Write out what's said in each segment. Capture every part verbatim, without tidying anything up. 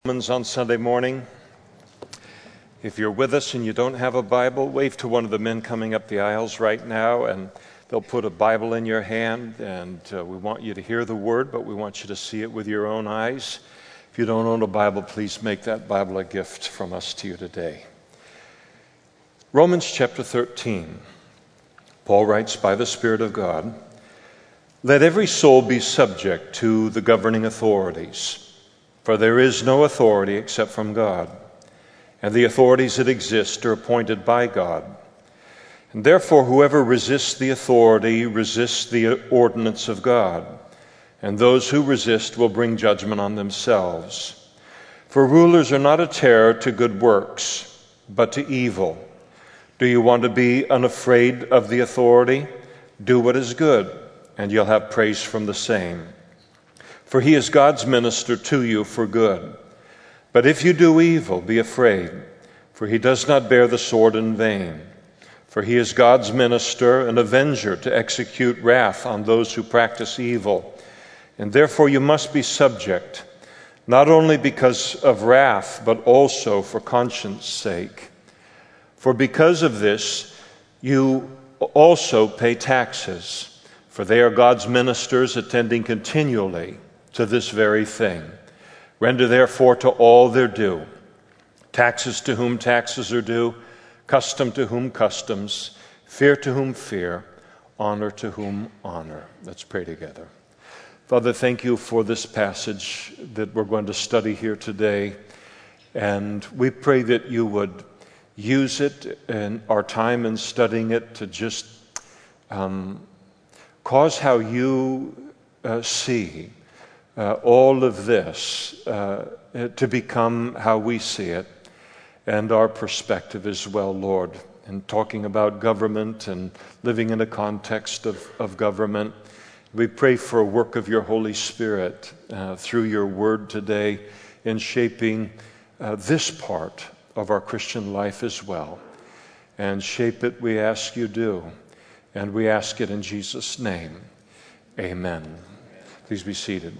Romans on Sunday morning. If you're with us and you don't have a Bible, wave to one of the men coming up the aisles right now, and they'll put a Bible in your hand, and uh, we want you to hear the Word, but we want you to see it with your own eyes. If you don't own a Bible, please make that Bible a gift from us to you today. Romans chapter thirteen. Paul writes, by the Spirit of God, let every soul be subject to the governing authorities. For there is no authority except from God, and the authorities that exist are appointed by God. And therefore whoever resists the authority resists the ordinance of God, and those who resist will bring judgment on themselves. For rulers are not a terror to good works, but to evil. Do you want to be unafraid of the authority? Do what is good, and you'll have praise from the same. For he is God's minister to you for good. But if you do evil, be afraid, for he does not bear the sword in vain. For he is God's minister, an avenger to execute wrath on those who practice evil. And therefore you must be subject, not only because of wrath, but also for conscience sake. For because of this, you also pay taxes, for they are God's ministers attending continually to this very thing. Render therefore to all their due. Taxes to whom taxes are due, custom to whom customs, fear to whom fear, honor to whom honor. Let's pray together. Father, thank you for this passage that we're going to study here today. And we pray that you would use it in our time in studying it to just um, cause how you uh, see Uh, all of this uh, to become how we see it and our perspective as well, Lord. And talking about government and living in a context of, of government, we pray for a work of your Holy Spirit uh, through your word today in shaping uh, this part of our Christian life as well. And shape it, we ask you do. And we ask it in Jesus' name. Amen. Please be seated.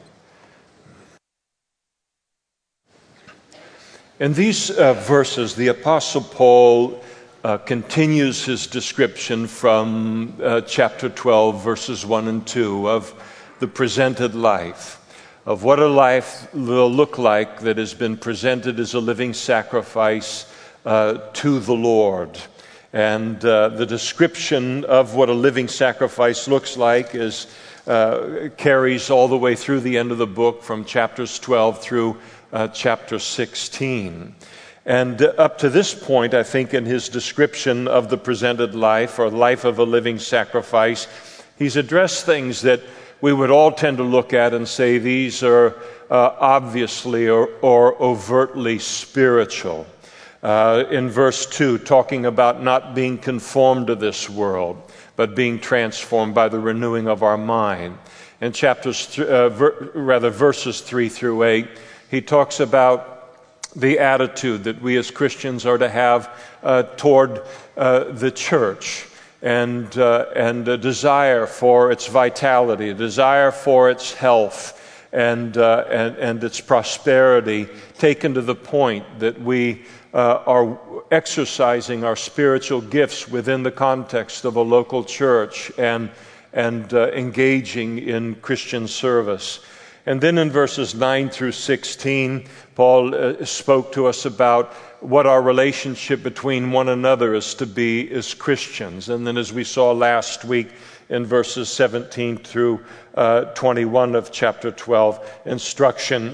In these uh, verses, the Apostle Paul uh, continues his description from uh, chapter twelve, verses one and two, of the presented life, of what a life will look like that has been presented as a living sacrifice uh, to the Lord. And uh, the description of what a living sacrifice looks like is uh, carries all the way through the end of the book, from chapters twelve through Uh, chapter sixteen. And uh, up to this point, I think in his description of the presented life, or life of a living sacrifice, he's addressed things that we would all tend to look at and say these are uh, obviously or, or overtly spiritual. Uh, in verse two, talking about not being conformed to this world, but being transformed by the renewing of our mind. In chapters, th- uh, ver- rather verses three through eight, he talks about the attitude that we as Christians are to have uh, toward uh, the church, and uh, and a desire for its vitality, a desire for its health, and uh, and and its prosperity, taken to the point that we uh, are exercising our spiritual gifts within the context of a local church and and uh, engaging in Christian service. And then in verses nine through sixteen, Paul uh, spoke to us about what our relationship between one another is to be as Christians. And then, as we saw last week in verses seventeen through uh, twenty-one of chapter twelve, instruction,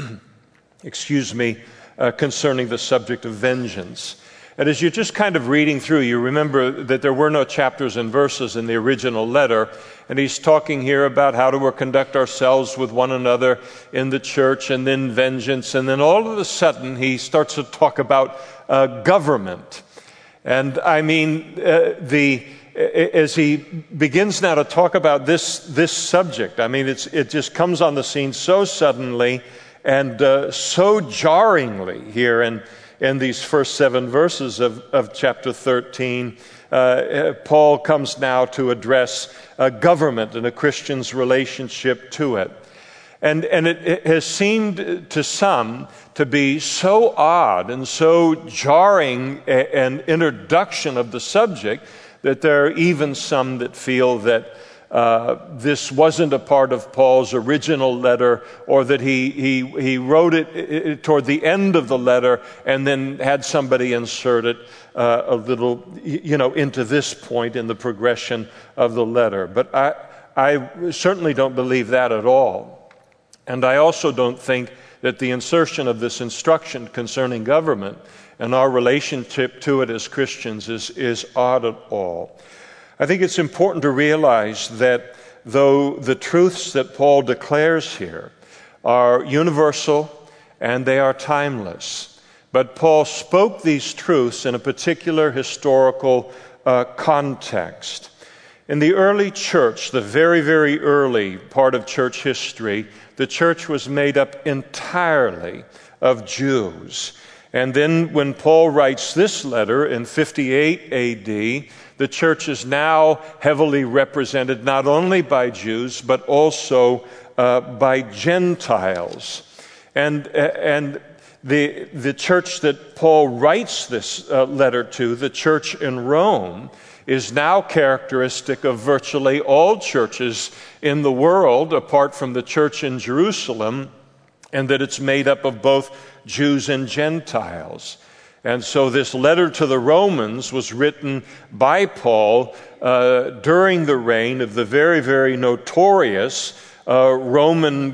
excuse me, uh, concerning the subject of vengeance. And as you're just kind of reading through, you remember that there were no chapters and verses in the original letter, and he's talking here about how to conduct ourselves with one another in the church, and then vengeance, and then all of a sudden he starts to talk about uh, government. And I mean, uh, the as he begins now to talk about this this subject, I mean, it's it just comes on the scene so suddenly and uh, so jarringly here in In these first seven verses of, of chapter thirteen. Uh, Paul comes now to address uh, government and a Christian's relationship to it. And, and it, it has seemed to some to be so odd and so jarring a, an introduction of the subject that there are even some that feel that uh, this wasn't a part of Paul's original letter, or that he, he, he wrote it, it toward the end of the letter and then had somebody insert it uh, a little, you know, into this point in the progression of the letter. But I, I certainly don't believe that at all. And I also don't think that the insertion of this instruction concerning government and our relationship to it as Christians is, is odd at all. I think it's important to realize that though the truths that Paul declares here are universal and they are timeless, but Paul spoke these truths in a particular historical uh, context. In the early church, the very, very early part of church history, the church was made up entirely of Jews. And then when Paul writes this letter in fifty-eight A D, the church is now heavily represented not only by Jews, but also uh, by Gentiles. And, and the, the church that Paul writes this uh, letter to, the church in Rome, is now characteristic of virtually all churches in the world, apart from the church in Jerusalem, and that it's made up of both Jews and Gentiles. And so this letter to the Romans was written by Paul uh, during the reign of the very, very notorious uh, Roman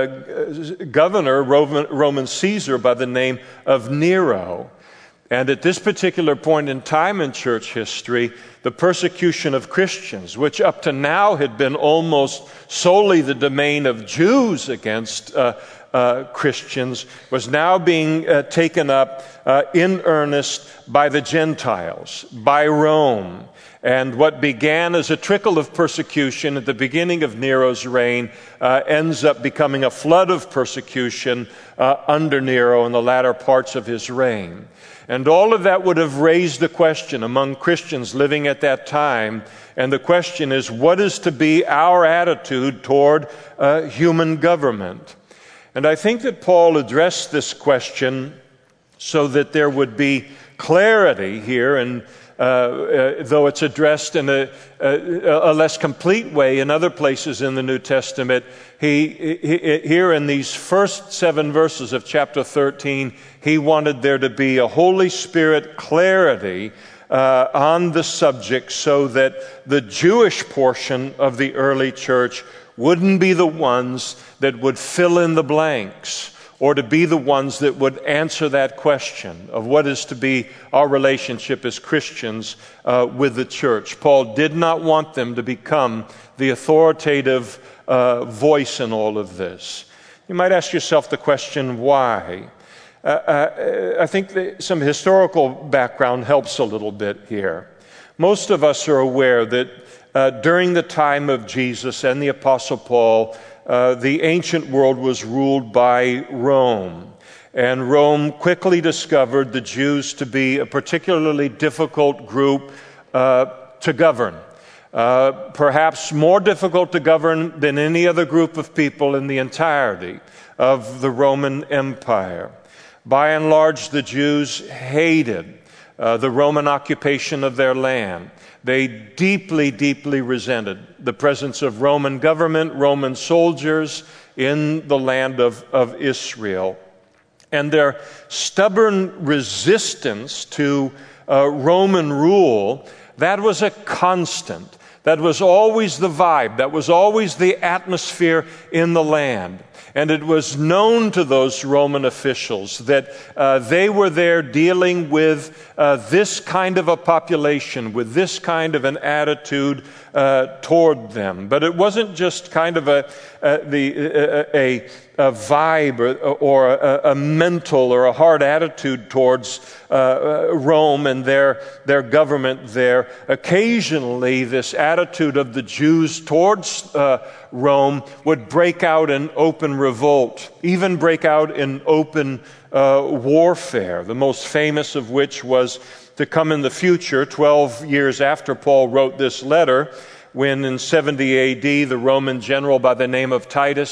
uh, governor, Roman, Roman Caesar by the name of Nero. And at this particular point in time in church history, the persecution of Christians, which up to now had been almost solely the domain of Jews against uh, uh, Christians, was now being uh, taken up uh, in earnest by the Gentiles, by Rome. And what began as a trickle of persecution at the beginning of Nero's reign uh, ends up becoming a flood of persecution uh, under Nero in the latter parts of his reign. And all of that would have raised a question among Christians living at that time. And the question is, what is to be our attitude toward uh, human government? And I think that Paul addressed this question so that there would be clarity here, and uh, uh, though it's addressed in a, a, a less complete way in other places in the New Testament, he, he here in these first seven verses of chapter thirteen, he wanted there to be a Holy Spirit clarity uh, on the subject so that the Jewish portion of the early church wouldn't be the ones that would fill in the blanks, or to be the ones that would answer that question of what is to be our relationship as Christians uh, with the church. Paul did not want them to become the authoritative uh, voice in all of this. You might ask yourself the question, why? Uh, uh, I think that some historical background helps a little bit here. Most of us are aware that uh, during the time of Jesus and the Apostle Paul, uh, the ancient world was ruled by Rome. And Rome quickly discovered the Jews to be a particularly difficult group uh, to govern. Uh, perhaps more difficult to govern than any other group of people in the entirety of the Roman Empire. By and large, the Jews hated uh, the Roman occupation of their land. They deeply, deeply resented the presence of Roman government, Roman soldiers in the land of, of Israel. And their stubborn resistance to uh, Roman rule, that was a constant. That was always the vibe. That was always the atmosphere in the land. And it was known to those Roman officials that uh, they were there dealing with uh, this kind of a population, with this kind of an attitude uh, toward them. But it wasn't just kind of a, uh, the, a, a vibe or, or a, a mental or a hard attitude towards uh, Rome and their, their government there. Occasionally, this attitude of the Jews towards uh, Rome would break out in open revolt, even break out in open uh, warfare, the most famous of which was to come in the future, twelve years after Paul wrote this letter, when in seventy A D the Roman general by the name of Titus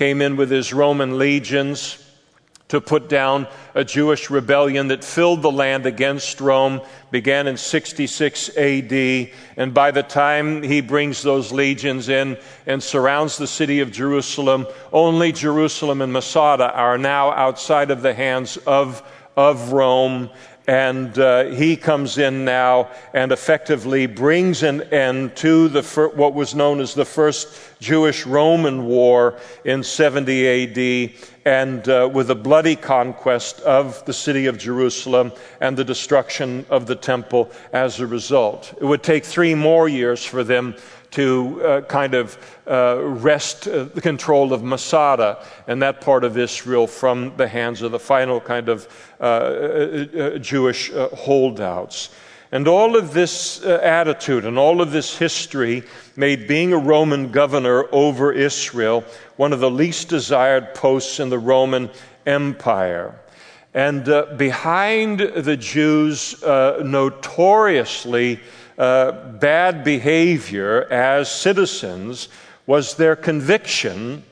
came in with his Roman legions to put down a Jewish rebellion that filled the land against Rome, began in sixty-six A D, and by the time he brings those legions in and surrounds the city of Jerusalem, only Jerusalem and Masada are now outside of the hands of, of Rome. And uh, he comes in now and effectively brings an end to the fir- what was known as the First Jewish-Roman War in seventy A D, and uh, with a bloody conquest of the city of Jerusalem and the destruction of the temple as a result. It would take three more years for them to uh, kind of uh, wrest uh, the control of Masada and that part of Israel from the hands of the final kind of uh, uh, Jewish uh, holdouts. And all of this uh, attitude and all of this history made being a Roman governor over Israel one of the least desired posts in the Roman Empire. And uh, behind the Jews' uh, notoriously uh, bad behavior as citizens was their conviction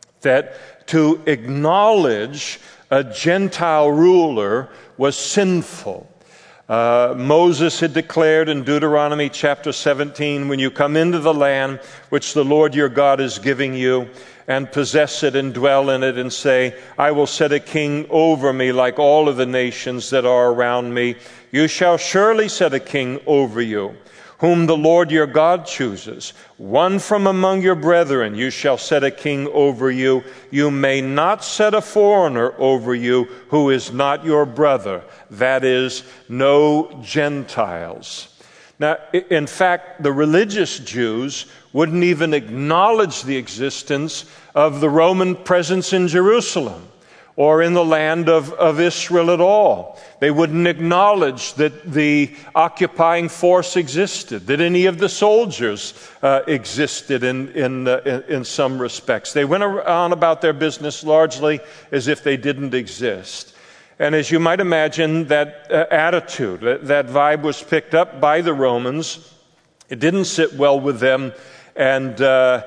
that to acknowledge a Gentile ruler was sinful. Uh, Moses had declared in Deuteronomy chapter seventeen, when you come into the land which the Lord your God is giving you, and possess it and dwell in it, and say, I will set a king over me like all of the nations that are around me. You shall surely set a king over you, whom the Lord your God chooses. One from among your brethren you shall set a king over you. You may not set a foreigner over you who is not your brother. That is, no Gentiles. Now, in fact, the religious Jews wouldn't even acknowledge the existence of the Roman presence in Jerusalem or in the land of, of Israel at all. They wouldn't acknowledge that the occupying force existed, that any of the soldiers uh, existed in, in, uh, in, in some respects. They went on about their business largely as if they didn't exist. And as you might imagine, that uh, attitude, that, that vibe was picked up by the Romans. It didn't sit well with them, and uh,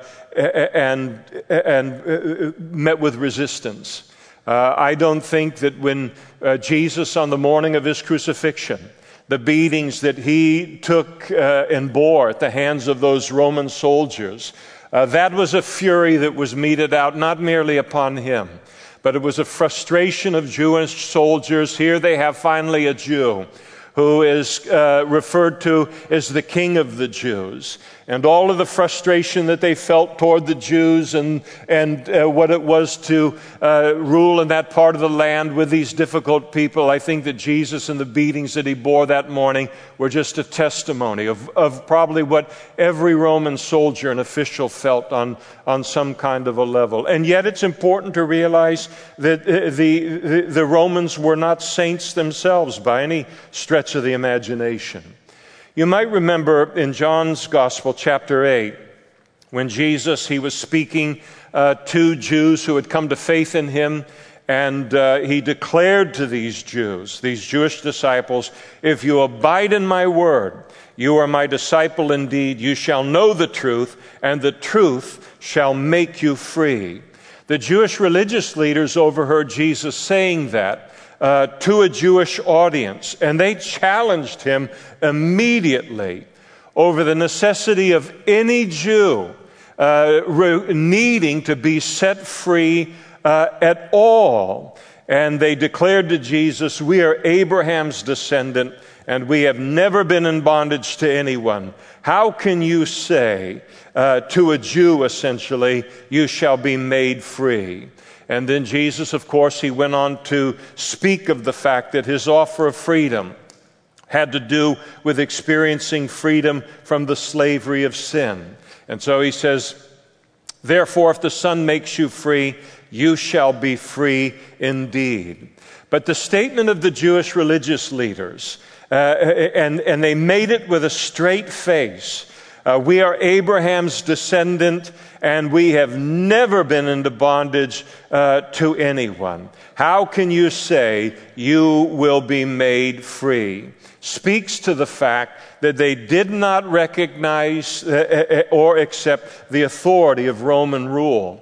and and uh, met with resistance. Uh, I don't think that when uh, Jesus, on the morning of his crucifixion, the beatings that he took uh, and bore at the hands of those Roman soldiers, uh, that was a fury that was meted out not merely upon him, but it was a frustration of Jewish soldiers. Here they have finally a Jew who is uh, referred to as the King of the Jews. And all of the frustration that they felt toward the Jews and, and uh, what it was to uh, rule in that part of the land with these difficult people, I think that Jesus and the beatings that he bore that morning were just a testimony of, of probably what every Roman soldier and official felt on, on some kind of a level. And yet it's important to realize that the, the, the Romans were not saints themselves by any stretch of the imagination. You might remember in John's Gospel, chapter eight, when Jesus, he was speaking uh, to Jews who had come to faith in him, and uh, he declared to these Jews, these Jewish disciples, if you abide in my word, you are my disciple indeed. You shall know the truth, and the truth shall make you free. The Jewish religious leaders overheard Jesus saying that Uh, to a Jewish audience, and they challenged him immediately over the necessity of any Jew uh, re- needing to be set free uh, at all. And they declared to Jesus, we are Abraham's descendant, and we have never been in bondage to anyone. How can you say uh, to a Jew, essentially, you shall be made free? And then Jesus, of course, he went on to speak of the fact that his offer of freedom had to do with experiencing freedom from the slavery of sin. And so he says, therefore, if the Son makes you free, you shall be free indeed. But the statement of the Jewish religious leaders, uh, and, and they made it with a straight face, Uh, we are Abraham's descendant, and we have never been into bondage uh, to anyone. How can you say you will be made free? Speaks to the fact that they did not recognize uh, or accept the authority of Roman rule.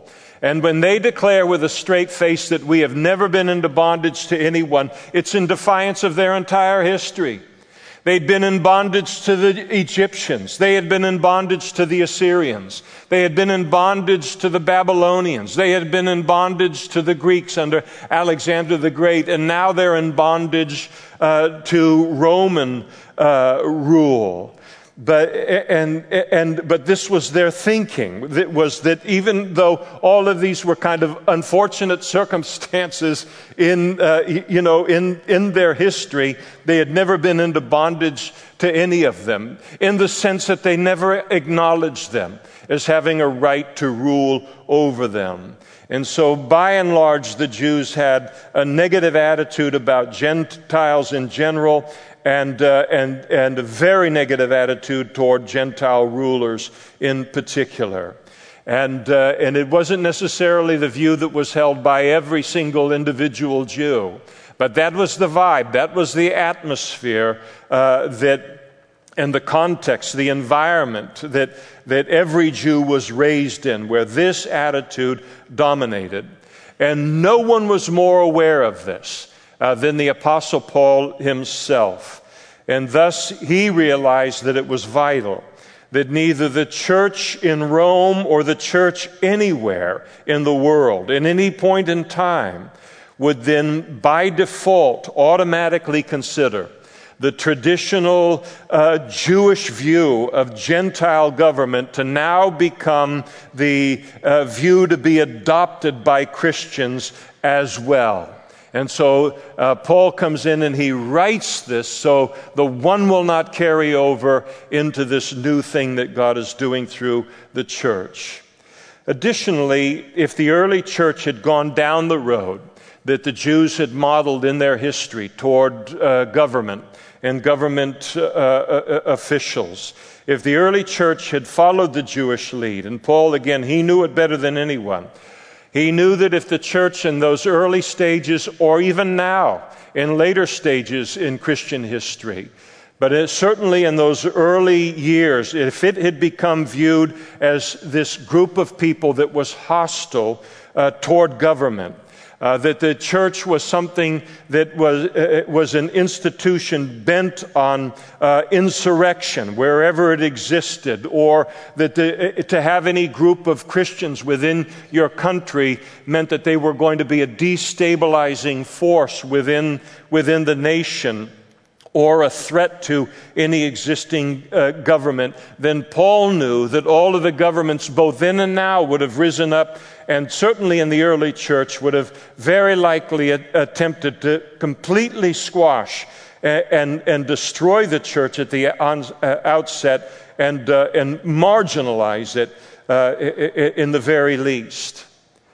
And when they declare with a straight face that we have never been into bondage to anyone, it's in defiance of their entire history. They'd been in bondage to the Egyptians. They had been in bondage to the Assyrians. They had been in bondage to the Babylonians. They had been in bondage to the Greeks under Alexander the Great. And now they're in bondage uh, to Roman uh, rule. But and and but this was their thinking. It was that even though all of these were kind of unfortunate circumstances in uh, you know in in their history, they had never been into bondage to any of them, in the sense that they never acknowledged them as having a right to rule over them. And so, by and large, the Jews had a negative attitude about Gentiles in general, and uh, and and a very negative attitude toward Gentile rulers in particular. And uh, and it wasn't necessarily the view that was held by every single individual Jew, but that was the vibe, that was the atmosphere uh, that, and the context, the environment that that every Jew was raised in, where this attitude dominated. And no one was more aware of this Uh, than the Apostle Paul himself. And thus he realized that it was vital that neither the church in Rome or the church anywhere in the world, at any point in time, would then by default automatically consider the traditional uh, Jewish view of Gentile government to now become the uh, view to be adopted by Christians as well. And so uh, Paul comes in and he writes this so the one will not carry over into this new thing that God is doing through the church. Additionally, if the early church had gone down the road that the Jews had modeled in their history toward uh, government and government uh, uh, officials, if the early church had followed the Jewish lead, and Paul, again, he knew it better than anyone. He knew that if the church in those early stages, or even now in later stages in Christian history, but it, certainly in those early years, if it had become viewed as this group of people that was hostile uh, toward government, uh, that the church was something that was uh, was an institution bent on uh, insurrection wherever it existed, or that the, uh, to have any group of Christians within your country meant that they were going to be a destabilizing force within within the nation, or a threat to any existing uh, government, then Paul knew that all of the governments, both then and now, would have risen up, and certainly in the early church would have very likely a- attempted to completely squash and, and, and destroy the church at the on, uh, outset and, uh, and marginalize it uh, in the very least.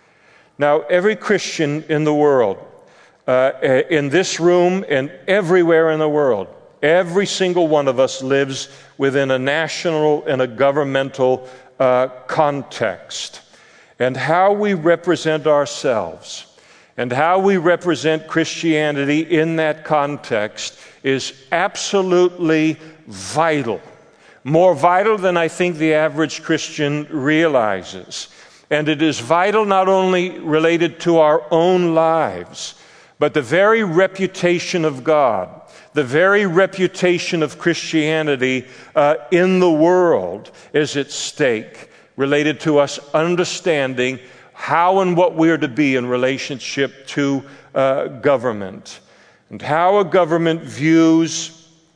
Now, every Christian in the world, Uh, in this room and everywhere in the world, every single one of us lives within a national and a governmental uh, context. And how we represent ourselves and how we represent Christianity in that context is absolutely vital. More vital than I think the average Christian realizes. And it is vital not only related to our own lives, but the very reputation of God, the very reputation of Christianity uh, in the world is at stake, related to us understanding how and what we are to be in relationship to uh, government, and how a government views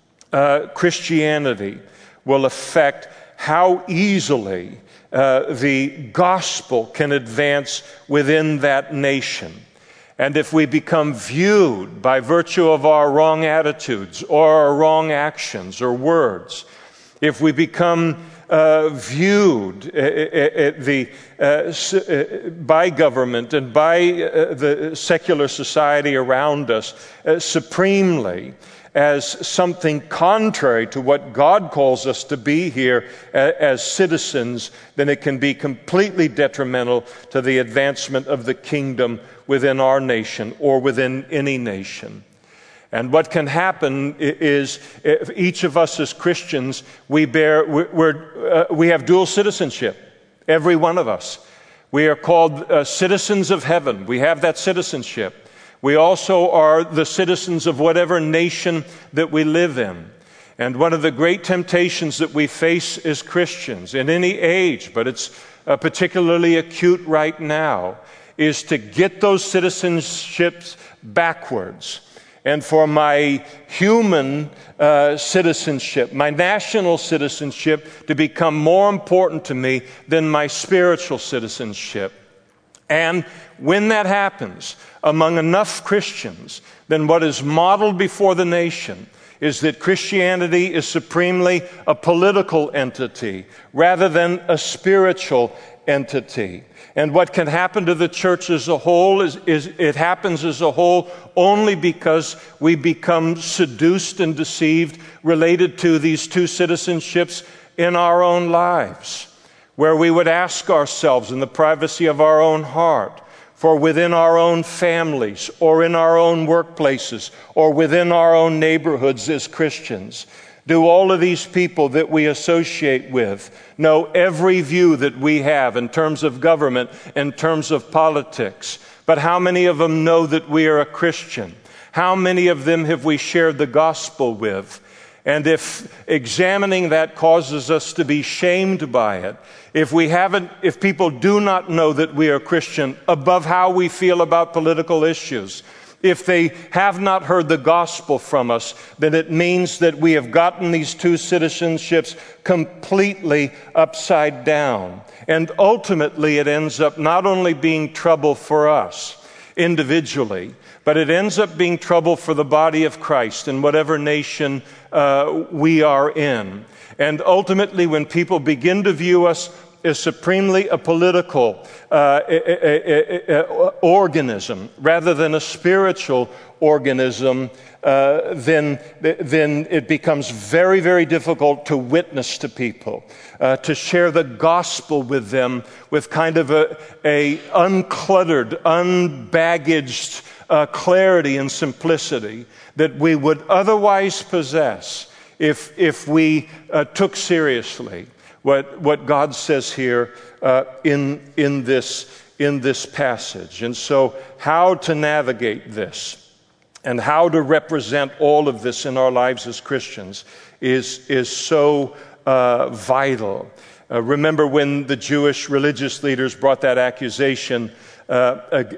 uh, Christianity will affect how easily uh, the gospel can advance within that nation. And if we become viewed by virtue of our wrong attitudes or our wrong actions or words, if we become uh, viewed uh, uh, the, uh, uh, by government and by uh, the secular society around us uh, supremely as something contrary to what God calls us to be here uh, as citizens, then it can be completely detrimental to the advancement of the kingdom within our nation or within any nation. And what can happen is, if each of us as Christians, we bear, we're, uh, we have dual citizenship, every one of us. We are called uh, citizens of heaven. We have that citizenship. We also are the citizens of whatever nation that we live in. And one of the great temptations that we face as Christians in any age, but it's uh, particularly acute right now, is to get those citizenships backwards. And for my human uh, citizenship, my national citizenship, to become more important to me than my spiritual citizenship. And when that happens among enough Christians, then what is modeled before the nation is that Christianity is supremely a political entity rather than a spiritual entity. And what can happen to the church as a whole is, is it happens as a whole only because we become seduced and deceived related to these two citizenships in our own lives, where we would ask ourselves in the privacy of our own heart, for within our own families or in our own workplaces or within our own neighborhoods as Christians, do all of these people that we associate with know every view that we have in terms of government, in terms of politics? But how many of them know that we are a Christian? How many of them have we shared the gospel with? And if examining that causes us to be shamed by it, if we haven't, if people do not know that we are Christian above how we feel about political issues, if they have not heard the gospel from us, then it means that we have gotten these two citizenships completely upside down. And ultimately, it ends up not only being trouble for us individually, but it ends up being trouble for the body of Christ in whatever nation uh, we are in. And ultimately, when people begin to view us as supremely a political uh, a, a, a, a organism rather than a spiritual organism, uh, then, then it becomes very, very difficult to witness to people, uh, to share the gospel with them with kind of a, a uncluttered, unbaggaged uh, clarity and simplicity that we would otherwise possess if, if we uh, took seriously What, what God says here uh, in, in, this, in this passage. And so how to navigate this and how to represent all of this in our lives as Christians is, is so uh, vital. Uh, remember when the Jewish religious leaders brought that accusation uh,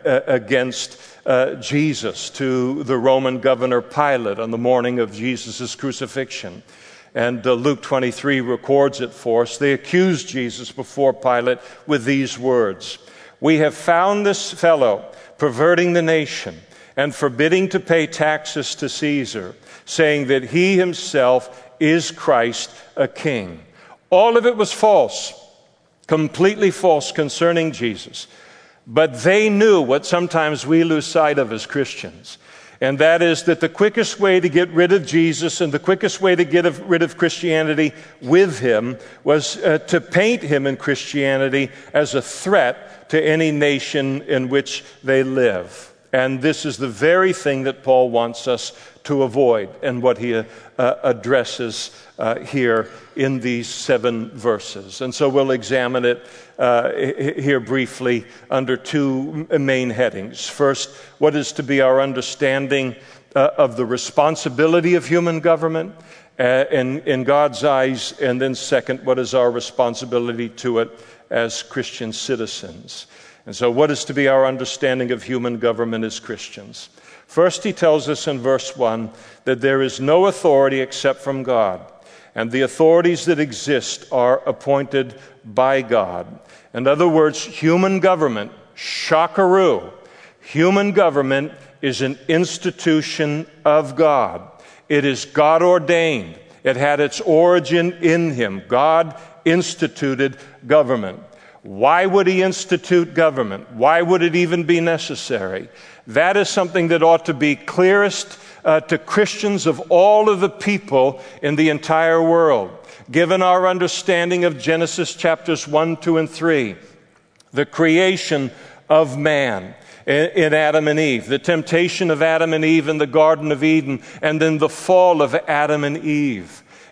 against uh, Jesus to the Roman governor Pilate on the morning of Jesus' crucifixion. And uh, Luke twenty-three records it for us. They accused Jesus before Pilate with these words: "We have found this fellow perverting the nation and forbidding to pay taxes to Caesar, saying that he himself is Christ, a king." All of it was false, completely false concerning Jesus. But they knew what sometimes we lose sight of as Christians. And that is that the quickest way to get rid of Jesus and the quickest way to get rid of Christianity with him was uh, to paint him in Christianity as a threat to any nation in which they live. And this is the very thing that Paul wants us to avoid and what he uh, addresses uh, here in these seven verses. And so we'll examine it uh, here briefly under two main headings. First, what is to be our understanding uh, of the responsibility of human government uh, in, in God's eyes? And then second, what is our responsibility to it as Christian citizens? And so what is to be our understanding of human government as Christians? First, he tells us in verse one that there is no authority except from God, and the authorities that exist are appointed by God. In other words, human government, shockaroo, human government is an institution of God. It is God ordained. It had its origin in him. God instituted government. Why would he institute government? Why would it even be necessary? That is something that ought to be clearest uh, to Christians of all of the people in the entire world. Given our understanding of Genesis chapters one, two, and three, the creation of man in, in Adam and Eve, the temptation of Adam and Eve in the Garden of Eden, and then the fall of Adam and Eve.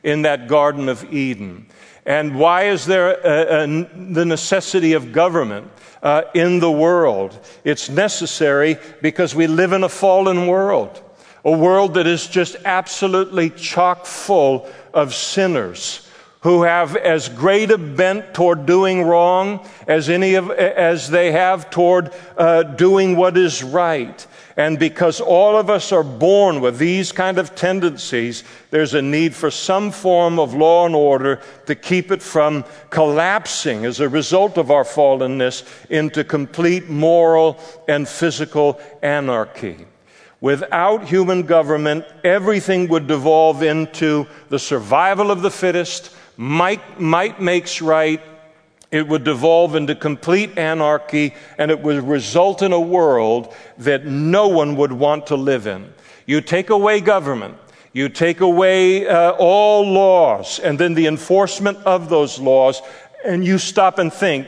in that Garden of Eden. And why is there a, a, the necessity of government uh, in the world? It's necessary because we live in a fallen world, a world that is just absolutely chock full of sinners who have as great a bent toward doing wrong as any of as they have toward uh, doing what is right. And because all of us are born with these kind of tendencies, there's a need for some form of law and order to keep it from collapsing as a result of our fallenness into complete moral and physical anarchy. Without human government, everything would devolve into the survival of the fittest. Might, might makes right. It would devolve into complete anarchy, and it would result in a world that no one would want to live in. You take away government, you take away uh, all laws, and then the enforcement of those laws, and you stop and think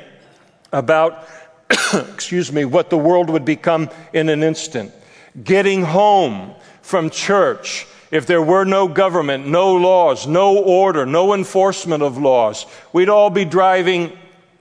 about, excuse me, what the world would become in an instant. Getting home from church, if there were no government, no laws, no order, no enforcement of laws, we'd all be driving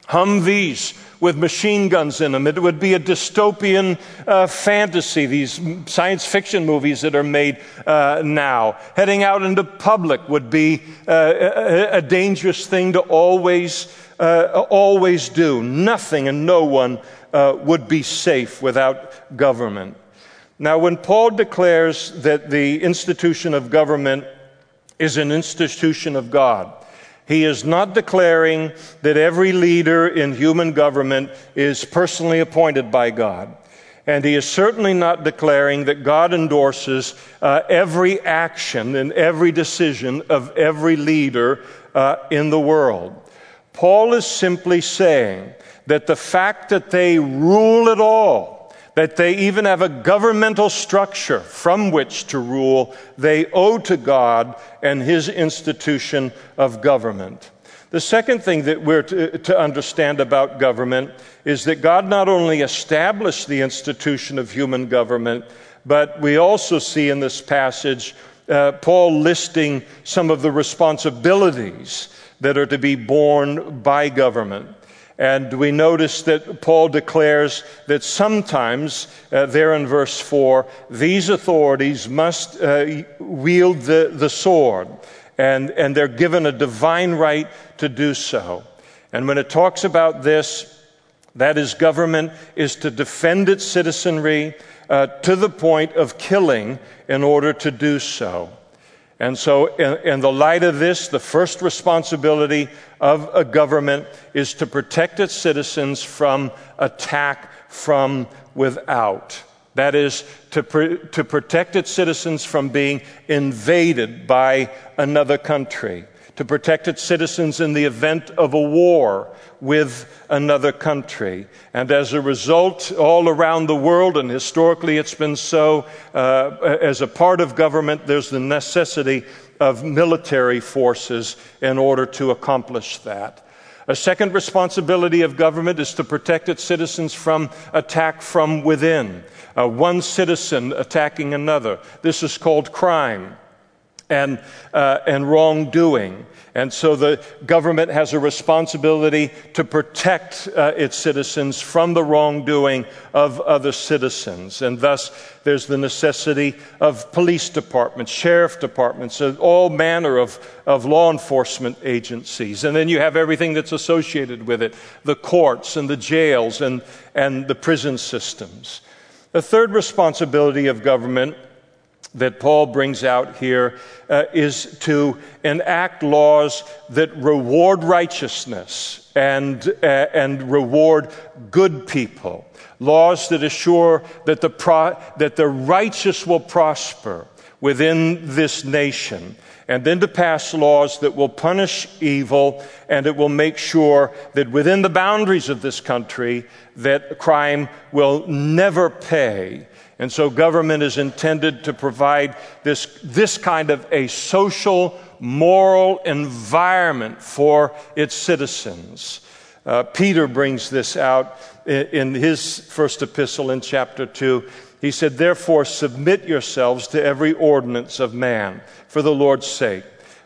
Humvees with machine guns in them. It would be a dystopian uh, fantasy, these science fiction movies that are made uh, now. Heading out into public would be uh, a, a dangerous thing to always, uh, always do. Nothing and no one uh, would be safe without government. Now, when Paul declares that the institution of government is an institution of God, he is not declaring that every leader in human government is personally appointed by God. And he is certainly not declaring that God endorses uh, every action and every decision of every leader uh, in the world. Paul is simply saying that the fact that they rule at all, that they even have a governmental structure from which to rule, they owe to God and his institution of government. The second thing that we're to, to understand about government is that God not only established the institution of human government, but we also see in this passage uh, Paul listing some of the responsibilities that are to be borne by government. And we notice that Paul declares that sometimes, uh, there in verse four, these authorities must uh, wield the, the sword, and, and they're given a divine right to do so. And when it talks about this, that is, government is to defend its citizenry uh, to the point of killing in order to do so. And so in, in the light of this, the first responsibility of a government is to protect its citizens from attack from without. That is, to, pr- to protect its citizens from being invaded by another country, to protect its citizens in the event of a war with another country. And as a result, all around the world, and historically it's been so, uh, as a part of government, there's the necessity of military forces in order to accomplish that. A second responsibility of government is to protect its citizens from attack from within. Uh, one citizen attacking another. This is called crime and uh, and wrongdoing. And so the government has a responsibility to protect uh, its citizens from the wrongdoing of other citizens. And thus, there's the necessity of police departments, sheriff departments, all manner of, of law enforcement agencies. And then you have everything that's associated with it, the courts and the jails and, and the prison systems. The third responsibility of government that Paul brings out here uh, is to enact laws that reward righteousness and uh, and reward good people. Laws that assure that the pro- that the righteous will prosper within this nation, and then to pass laws that will punish evil, and it will make sure that within the boundaries of this country that crime will never pay. And so government is intended to provide this, this kind of a social, moral environment for its citizens. Uh, Peter brings this out in, in his first epistle in chapter two. He said, "Therefore submit yourselves to every ordinance of man for the Lord's sake,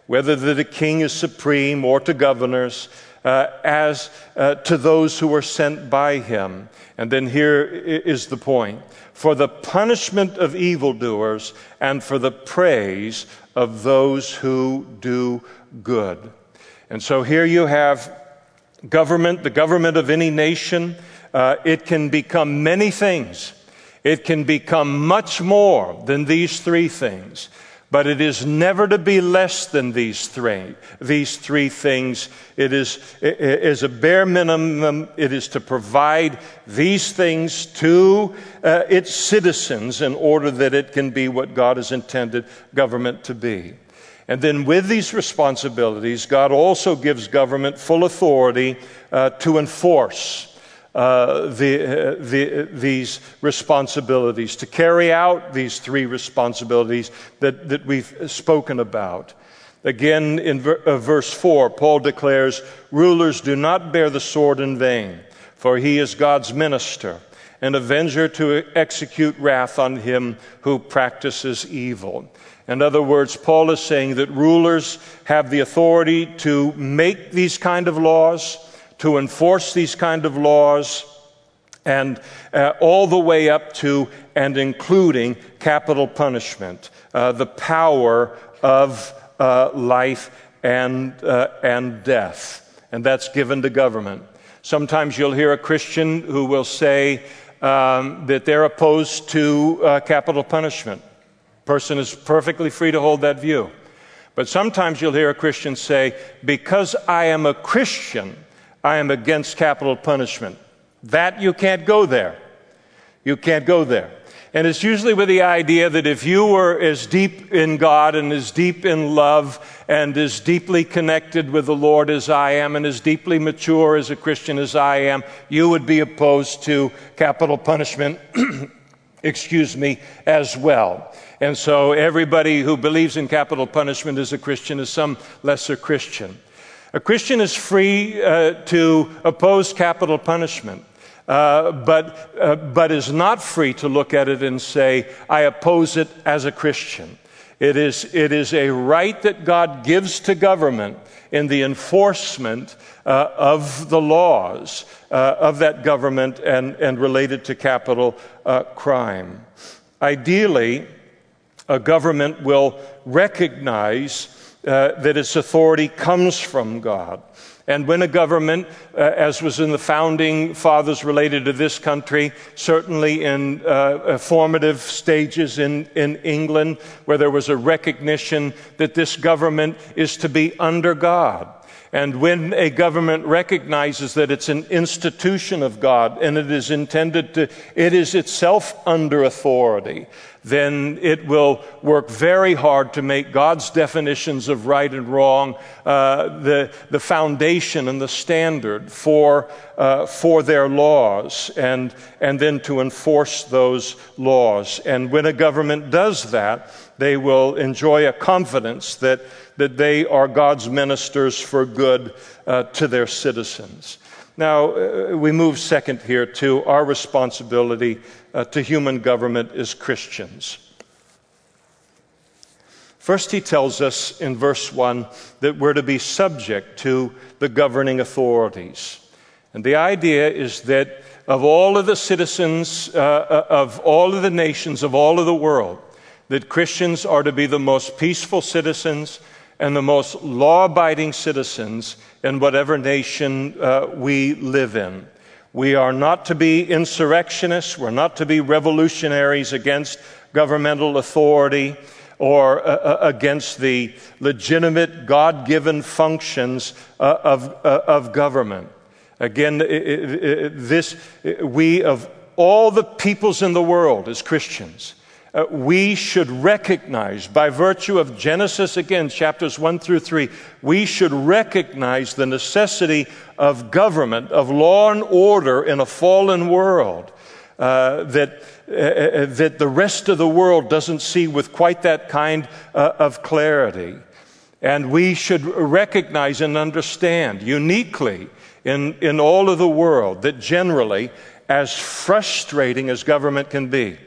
whether the king is supreme or to governors, uh, as uh, to those who are sent by him. And then here is the point: for the punishment of evildoers and for the praise of those who do good. And so here you have government, the government of any nation. Uh, it can become many things. It can become much more than these three things. But it is never to be less than these three. These three things. It is, it is a bare minimum. It is to provide these things to uh, its citizens in order that it can be what God has intended government to be. And then with these responsibilities, God also gives government full authority uh, to enforce Uh, the, uh, the, these responsibilities, to carry out these three responsibilities that, that we've spoken about. Again, in ver- uh, verse four, Paul declares, "Rulers, do not bear the sword in vain, for he is God's minister, an avenger to execute wrath on him who practices evil." In other words, Paul is saying that rulers have the authority to make these kind of laws, to enforce these kind of laws, and uh, all the way up to and including capital punishment, uh, the power of uh, life and uh, and death, and that's given to government. Sometimes you'll hear a Christian who will say um, that they're opposed to uh, capital punishment. Person is perfectly free to hold that view. But sometimes you'll hear a Christian say, "Because I am a Christian, I am against capital punishment." That, you can't go there. You can't go there. And it's usually with the idea that if you were as deep in God and as deep in love and as deeply connected with the Lord as I am and as deeply mature as a Christian as I am, you would be opposed to capital punishment, excuse me, as well. And so everybody who believes in capital punishment as a Christian is some lesser Christian. A Christian is free uh, to oppose capital punishment, uh, but uh, but is not free to look at it and say, "I oppose it as a Christian." It is it is a right that God gives to government in the enforcement uh, of the laws uh, of that government and, and related to capital uh, crime. Ideally, a government will recognize Uh, that its authority comes from God. And when a government, uh, as was in the founding fathers related to this country, certainly in uh, formative stages in, in England, where there was a recognition that this government is to be under God. And when a government recognizes that it's an institution of God and it is intended to, it is itself under authority, then it will work very hard to make God's definitions of right and wrong uh, the, the foundation and the standard for, uh, for their laws, and, and then to enforce those laws. And when a government does that, they will enjoy a confidence that, that they are God's ministers for good uh, to their citizens. Now, uh, we move second here to our responsibility uh, to human government as Christians. First, he tells us in verse one that we're to be subject to the governing authorities. And the idea is that of all of the citizens, uh, of all of the nations, of all of the world, that Christians are to be the most peaceful citizens and the most law-abiding citizens in whatever nation uh, we live in. We are not to be insurrectionists. We're not to be revolutionaries against governmental authority or uh, against the legitimate God-given functions uh, of, uh, of government. Again, it, it, it, this we of all the peoples in the world as Christians, Uh, we should recognize, by virtue of Genesis, again, chapters one through three, we should recognize the necessity of government, of law and order in a fallen world uh, that, uh, that the rest of the world doesn't see with quite that kind uh, of clarity. And we should recognize and understand uniquely in, in all of the world that generally, as frustrating as government can be,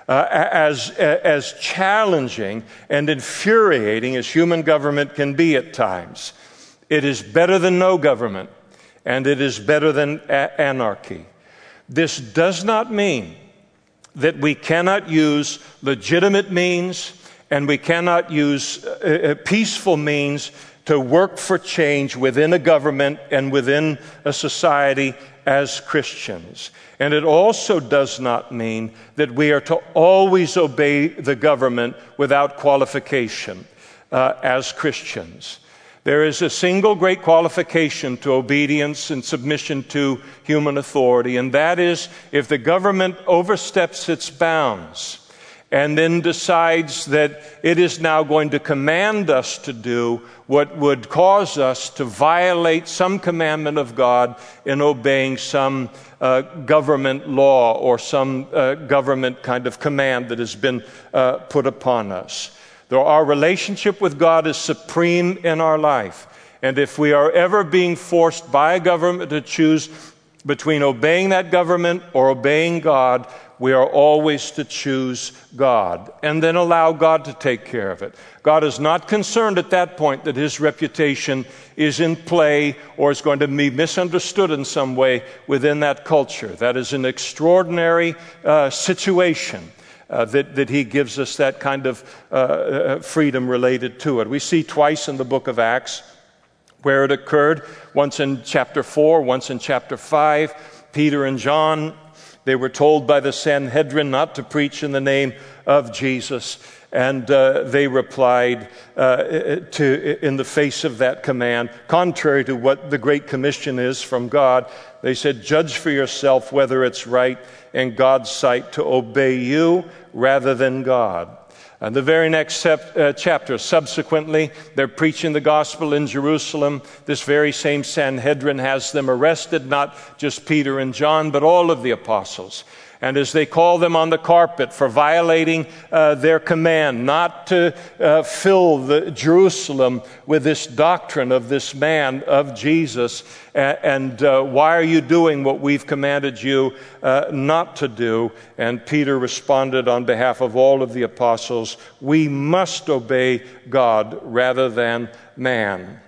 Uh, as, as challenging and infuriating as human government can be at times, it is better than no government, and it is better than a- anarchy. This does not mean that we cannot use legitimate means and we cannot use uh, peaceful means to work for change within a government and within a society as Christians. And it also does not mean that we are to always obey the government without qualification uh, as Christians. There is a single great qualification to obedience and submission to human authority, and that is if the government oversteps its bounds and then decides that it is now going to command us to do what would cause us to violate some commandment of God in obeying some uh, government law or some uh, government kind of command that has been uh, put upon us. Though our relationship with God is supreme in our life, and if we are ever being forced by a government to choose between obeying that government or obeying God, we are always to choose God and then allow God to take care of it. God is not concerned at that point that his reputation is in play or is going to be misunderstood in some way within that culture. That is an extraordinary uh, situation uh, that, that he gives us that kind of uh, freedom related to it. We see twice in the book of Acts where it occurred, once in chapter four, once in chapter five. Peter and John, they were told by the Sanhedrin not to preach in the name of Jesus, and uh, they replied uh, to, in the face of that command, contrary to what the Great Commission is from God. They said, "Judge for yourself whether it's right in God's sight to obey you rather than God." And the very next sep- uh, chapter, subsequently, they're preaching the gospel in Jerusalem. This very same Sanhedrin has them arrested, not just Peter and John, but all of the apostles. And as they call them on the carpet for violating uh, their command not to uh, fill the Jerusalem with this doctrine of this man, of Jesus, and, and uh, why are you doing what we've commanded you uh, not to do? And Peter responded on behalf of all of the apostles, we must obey God rather than man.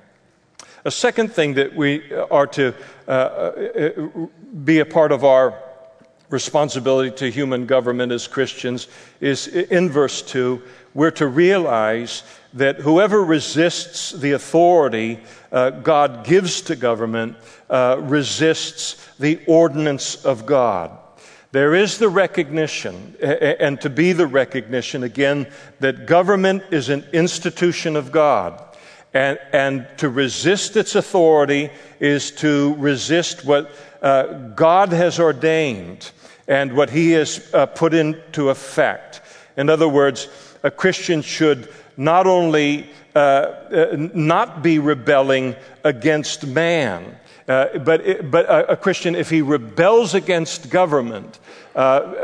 A second thing that we are to uh, be a part of our responsibility to human government as Christians is in verse two. We're to realize that whoever resists the authority uh, God gives to government uh, resists the ordinance of God. There is the recognition, and to be the recognition again, that government is an institution of God. And, and to resist its authority is to resist what uh, God has ordained and what he has uh, put into effect. In other words, a Christian should not only uh, uh, not be rebelling against man, uh, but, but a, a Christian, if he rebels against government uh,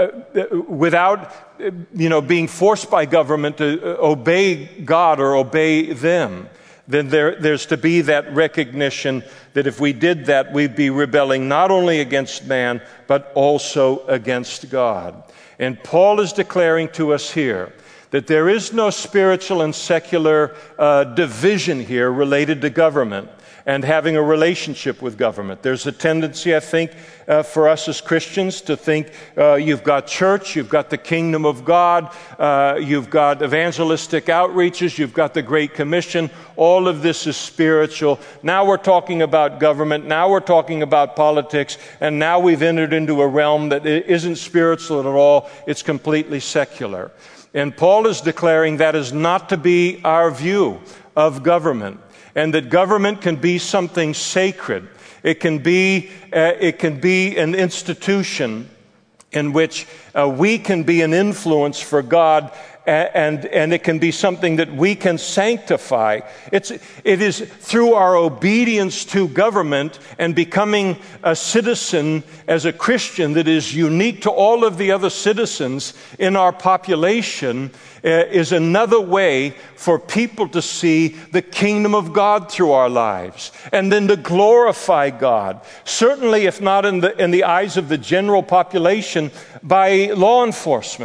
uh, without you know, being forced by government to obey God or obey them, then there, there's to be that recognition that if we did that, we'd be rebelling not only against man, but also against God. And Paul is declaring to us here that there is no spiritual and secular uh, division here related to government and having a relationship with government. There's a tendency, I think, uh, for us as Christians to think uh, you've got church, you've got the kingdom of God, uh, you've got evangelistic outreaches, you've got the Great Commission. All of this is spiritual. Now we're talking about government, now we're talking about politics, and now we've entered into a realm that isn't spiritual at all. It's completely secular. And Paul is declaring that is not to be our view of government, and that government can be something sacred. It can be, uh, it can be an institution in which uh, we can be an influence for God, and, and it can be something that we can sanctify. It's, it is through our obedience to government and becoming a citizen as a Christian that is unique to all of the other citizens in our population uh, is another way for people to see the kingdom of God through our lives and then to glorify God. Certainly, if not in the, in the eyes of the general population, by law enforcement,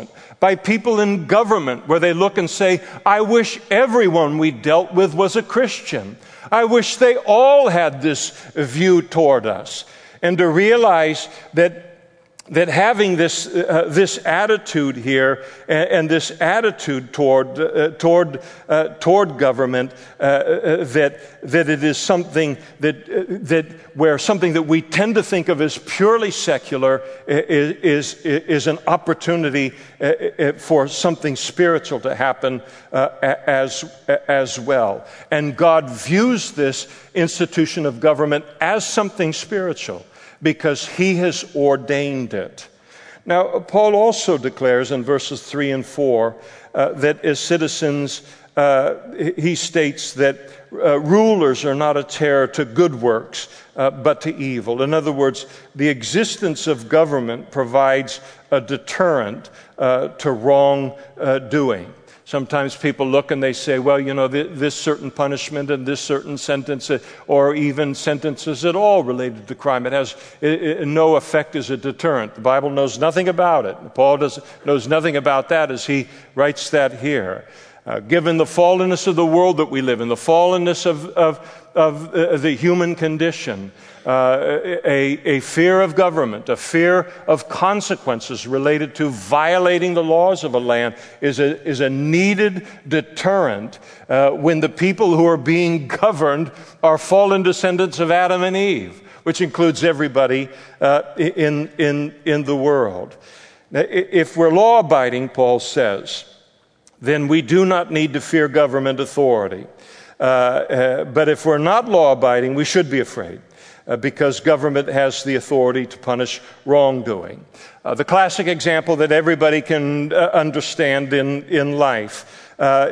by people in government, where they look and say, I wish everyone we dealt with was a Christian. I wish they all had this view toward us. And to realize that that having this uh, this attitude here and, and this attitude toward uh, toward uh, toward government uh, uh, that that it is something that uh, that where something that we tend to think of as purely secular is is, is an opportunity uh, for something spiritual to happen uh, as as well. And God views this institution of government as something spiritual, because he has ordained it. Now, Paul also declares in verses three and four uh, that as citizens, uh, he states that uh, rulers are not a terror to good works, uh, but to evil. In other words, the existence of government provides a deterrent uh, to wrong uh, doing. Sometimes people look and they say, well, you know, this certain punishment and this certain sentence, or even sentences at all related to crime, it has no effect as a deterrent. The Bible knows nothing about it. Paul does, knows nothing about that as he writes that here. Uh, given the fallenness of the world that we live in, the fallenness of, of, of uh, the human condition, uh, a, a fear of government, a fear of consequences related to violating the laws of a land is a, is a needed deterrent uh, when the people who are being governed are fallen descendants of Adam and Eve, which includes everybody uh, in, in, in the world. Now, if we're law-abiding, Paul says, then we do not need to fear government authority. Uh, uh, but if we're not law-abiding, we should be afraid, uh, because government has the authority to punish wrongdoing. Uh, the classic example that everybody can uh, understand in, in life uh,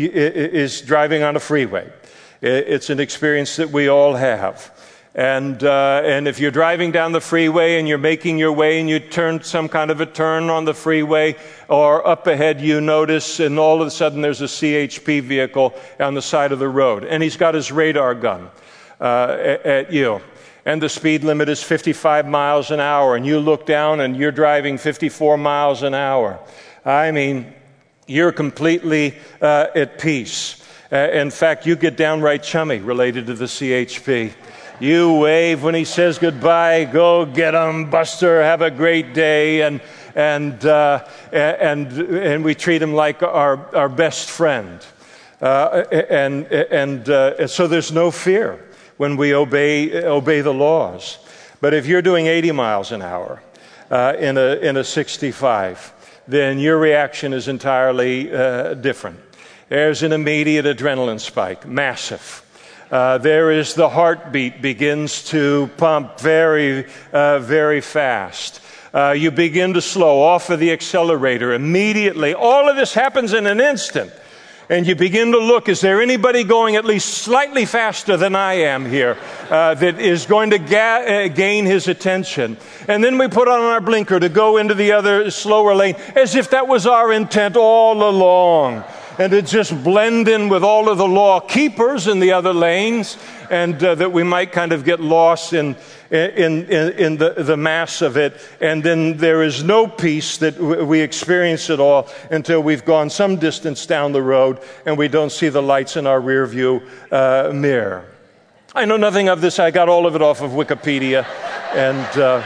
is driving on a freeway. It's an experience that we all have. And uh, and if you're driving down the freeway and you're making your way and you turn some kind of a turn on the freeway, or up ahead you notice, and all of a sudden there's a C H P vehicle on the side of the road, and he's got his radar gun uh, at, at you. And the speed limit is fifty-five miles an hour, and you look down and you're driving fifty-four miles an hour. I mean, you're completely uh, at peace. Uh, in fact, you get downright chummy related to the C H P. You wave when he says goodbye. Go get him, Buster. Have a great day. And and uh, and and we treat him like our our best friend. Uh, and and uh, so there's no fear when we obey obey the laws. But if you're doing eighty miles an hour uh, in a in a sixty-five, then your reaction is entirely uh, different. There's an immediate adrenaline spike, massive. Uh, there is the heartbeat begins to pump very, uh, very fast. Uh, you begin to slow off of the accelerator immediately. All of this happens in an instant. And you begin to look, is there anybody going at least slightly faster than I am here uh, that is going to ga- uh, gain his attention? And then we put on our blinker to go into the other slower lane, as if that was our intent all along. And to just blend in with all of the law keepers in the other lanes, and uh, that we might kind of get lost in in in, in the, the mass of it. And then there is no peace that w- we experience at all until we've gone some distance down the road and we don't see the lights in our rear view uh, mirror. I know nothing of this. I got all of it off of Wikipedia, and uh,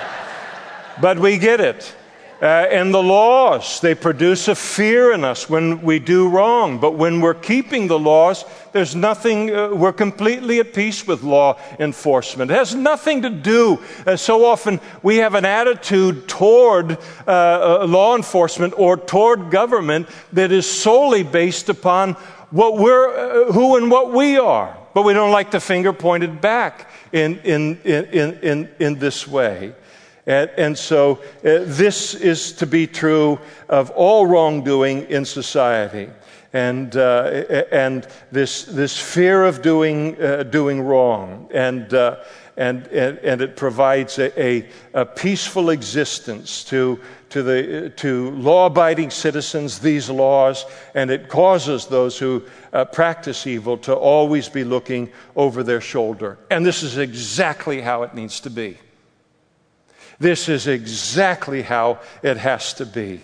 but we get it. Uh, and the laws, they produce a fear in us when we do wrong. But when we're keeping the laws, there's nothing, uh, we're completely at peace with law enforcement. It has nothing to do. Uh, so often we have an attitude toward uh, uh, law enforcement or toward government that is solely based upon what we're, uh, who and what we are. But we don't like the finger pointed back in, in, in, in, in this way. And, and so uh, this is to be true of all wrongdoing in society, and uh, and this this fear of doing uh, doing wrong, and uh, and, and and it provides a, a, a peaceful existence to to the to law-abiding citizens. These laws, and it causes those who uh, practice evil to always be looking over their shoulder. And this is exactly how it needs to be. This is exactly how it has to be.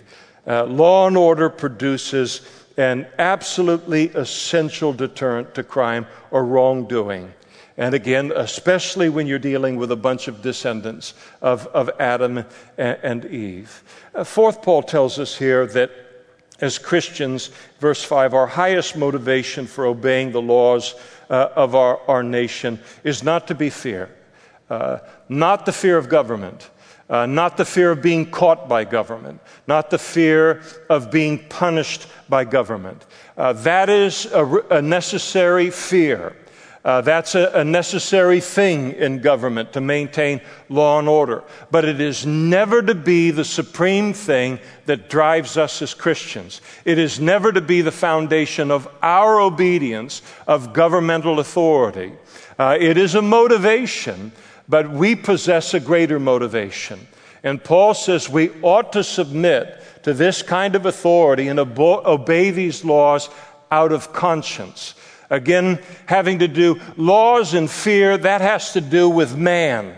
Uh, law and order produces an absolutely essential deterrent to crime or wrongdoing. And again, especially when you're dealing with a bunch of descendants of, of Adam and Eve. Uh, fourth, Paul tells us here that as Christians, verse five, our highest motivation for obeying the laws uh, of our, our nation is not to be fear, uh, not the fear of government, uh, not the fear of being caught by government, not the fear of being punished by government. Uh, that is a, a necessary fear. Uh, that's a, a necessary thing in government to maintain law and order. But it is never to be the supreme thing that drives us as Christians. It is never to be the foundation of our obedience of governmental authority. Uh, it is a motivation, but we possess a greater motivation. And Paul says we ought to submit to this kind of authority and obo- obey these laws out of conscience. Again, having to do laws and fear, that has to do with man,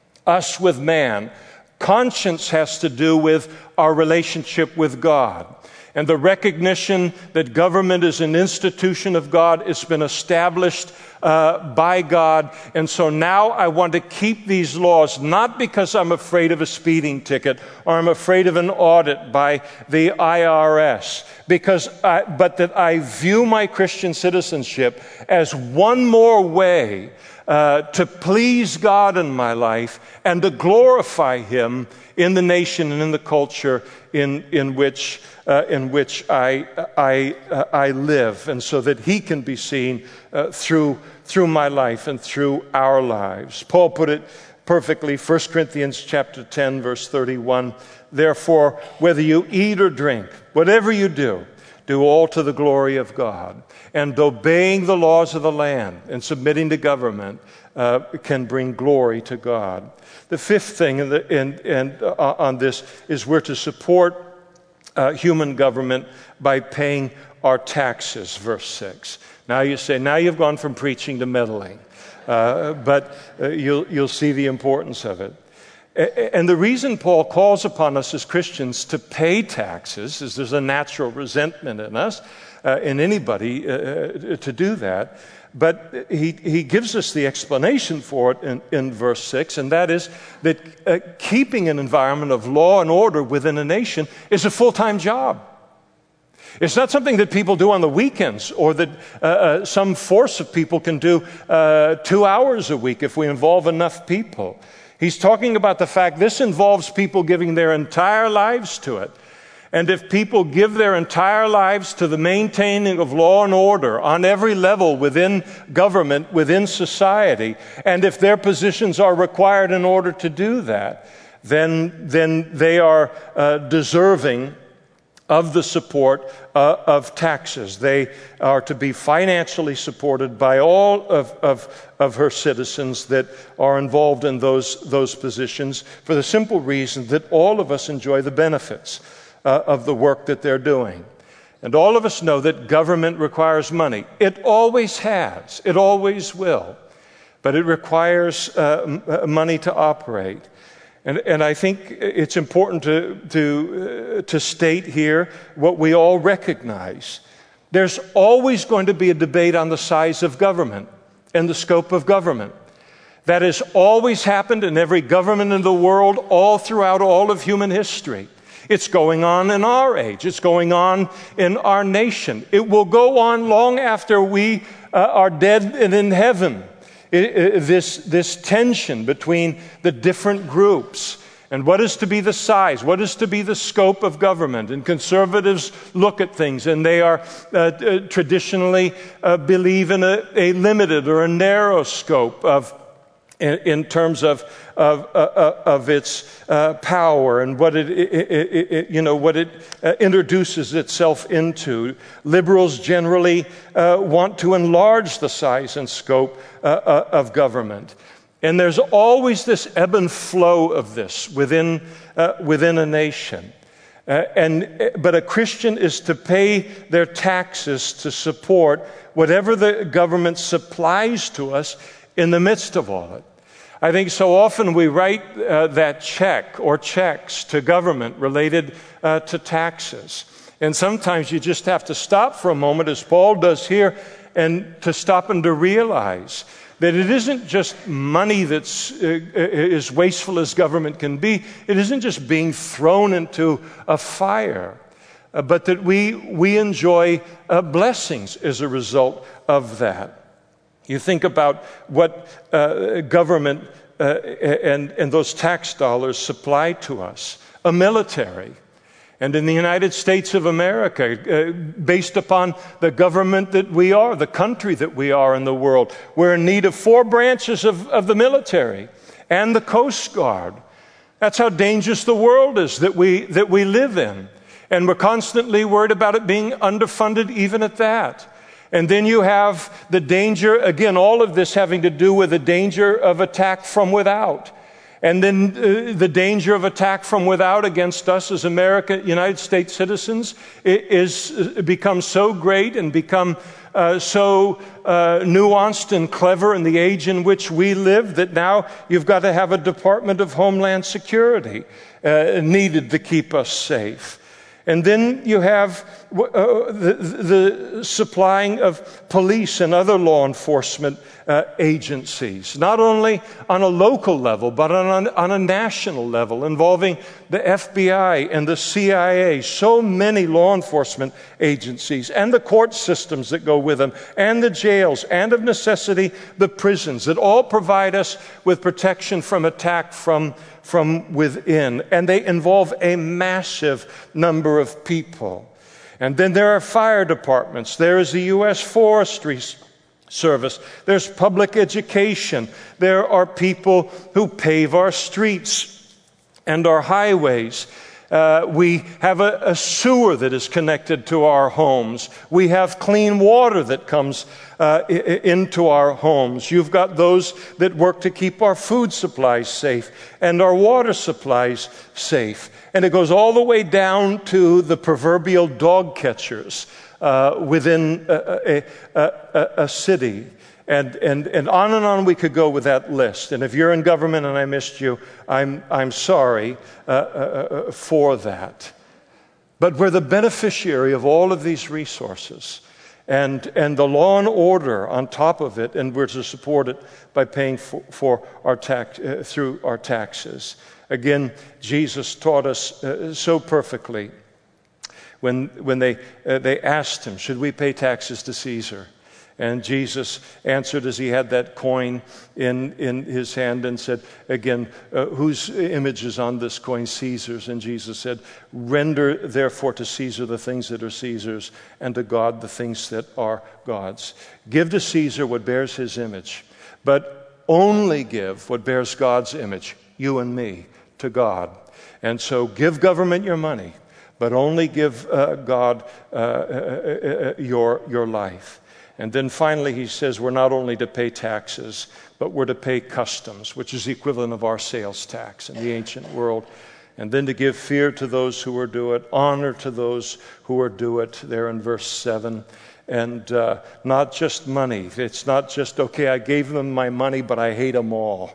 us with man. Conscience has to do with our relationship with God. And the recognition that government is an institution of God, it's been established uh, by God. And so now I want to keep these laws, not because I'm afraid of a speeding ticket or I'm afraid of an audit by the I R S, because I, but that I view my Christian citizenship as one more way uh, to please God in my life and to glorify Him in the nation and in the culture in, in which Uh, in which I I uh, I live, and so that He can be seen uh, through through my life and through our lives. Paul put it perfectly. First Corinthians chapter ten, verse thirty-one. Therefore, whether you eat or drink, whatever you do, do all to the glory of God. And obeying the laws of the land and submitting to government uh, can bring glory to God. The fifth thing, in the, in, and uh, on this, is we're to support Uh, human government by paying our taxes, verse six. Now you say, now you've gone from preaching to meddling. Uh, but uh, you'll, you'll see the importance of it. A- and the reason Paul calls upon us as Christians to pay taxes is there's a natural resentment in us, uh, in anybody, uh, to do that. But he, he gives us the explanation for it in, in verse six, and that is that uh, keeping an environment of law and order within a nation is a full-time job. It's not something that people do on the weekends or that uh, uh, some force of people can do uh, two hours a week if we involve enough people. He's talking about the fact this involves people giving their entire lives to it. And if people give their entire lives to the maintaining of law and order on every level within government, within society, and if their positions are required in order to do that, then, then they are uh, deserving of the support uh, of taxes. They are to be financially supported by all of, of, of her citizens that are involved in those, those positions, for the simple reason that all of us enjoy the benefits Uh, of the work that they're doing. And all of us know that government requires money. It always has. It always will. But it requires uh, m- money to operate. And, and I think it's important to, to, uh, to state here what we all recognize. There's always going to be a debate on the size of government and the scope of government. That has always happened in every government in the world, all throughout all of human history. It's going on in our age. It's going on in our nation. It will go on long after we uh, are dead and in heaven. It, it, this, this tension between the different groups and what is to be the size, what is to be the scope of government. And conservatives look at things and they are uh, uh, traditionally uh, believe in a, a limited or a narrow scope of In, in terms of of, uh, of its uh, power and what it, it, it, it you know what it uh, introduces itself into. Liberals generally uh, want to enlarge the size and scope uh, uh, of government, and there's always this ebb and flow of this within uh, within a nation. Uh, and but a Christian is to pay their taxes to support whatever the government supplies to us in the midst of all it. I think so often we write uh, that check or checks to government related uh, to taxes. And sometimes you just have to stop for a moment, as Paul does here, and to stop and to realize that it isn't just money that's uh, as wasteful as government can be. It isn't just being thrown into a fire, uh, but that we, we enjoy uh, blessings as a result of that. You think about what uh, government uh, and, and those tax dollars supply to us. A military. And in the United States of America, uh, based upon the government that we are, the country that we are in the world, we're in need of four branches of, of the military and the Coast Guard. That's how dangerous the world is that we, that we live in. And we're constantly worried about it being underfunded even at that. And then you have the danger, again, all of this having to do with the danger of attack from without. And then uh, the danger of attack from without against us as America, United States citizens is, is becomes so great and become uh, so uh, nuanced and clever in the age in which we live that now you've got to have a Department of Homeland Security uh, needed to keep us safe. And then you have uh, the, the supplying of police and other law enforcement uh, agencies, not only on a local level, but on, on a national level, involving the F B I and the C I A, so many law enforcement agencies, and the court systems that go with them, and the jails, and of necessity, the prisons, that all provide us with protection from attack from from within, and they involve a massive number of people. And then there are fire departments. There is the U S Forestry Service. There's public education. There are people who pave our streets and our highways. Uh, we have a, a sewer that is connected to our homes. We have clean water that comes uh, I- into our homes. You've got those that work to keep our food supplies safe and our water supplies safe. And it goes all the way down to the proverbial dog catchers uh, within a, a, a, a city. And, and, and on and on we could go with that list. And if you're in government and I missed you, I'm, I'm sorry uh, uh, for that. But we're the beneficiary of all of these resources. And, and the law and order on top of it, and we're to support it by paying for, for our tax, uh, through our taxes. Again, Jesus taught us uh, so perfectly when, when they, uh, they asked him, should we pay taxes to Caesar? And Jesus answered as he had that coin in, in his hand and said, again, uh, whose image is on this coin? Caesar's. And Jesus said, render therefore to Caesar the things that are Caesar's, and to God the things that are God's. Give to Caesar what bears his image, but only give what bears God's image, you and me, to God. And so give government your money, but only give uh, God uh, uh, uh, your, your life. And then finally he says we're not only to pay taxes, but we're to pay customs, which is the equivalent of our sales tax in the ancient world. And then to give fear to those who are due it, honor to those who are due it, there in verse seven. And uh, not just money. It's not just, okay, I gave them my money, but I hate them all.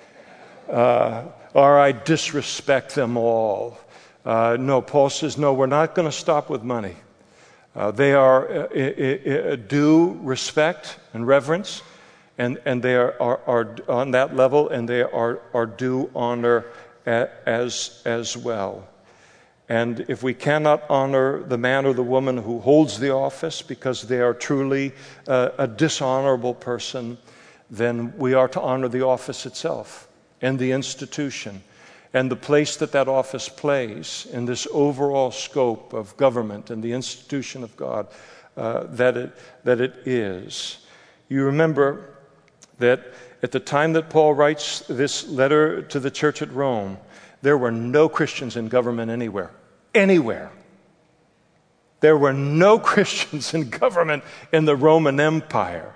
Uh, or I disrespect them all. Uh, no, Paul says, no, we're not going to stop with money. Uh, they are uh, uh, uh, due respect and reverence, and, and they are, are, are on that level, and they are, are due honor a, as, as well. And if we cannot honor the man or the woman who holds the office because they are truly uh, a dishonorable person, then we are to honor the office itself and the institution and the place that that office plays in this overall scope of government and the institution of God uh, that it that it is. You remember that at the time that Paul writes this letter to the church at Rome, there were no Christians in government anywhere. Anywhere. There were no Christians in government in the Roman Empire.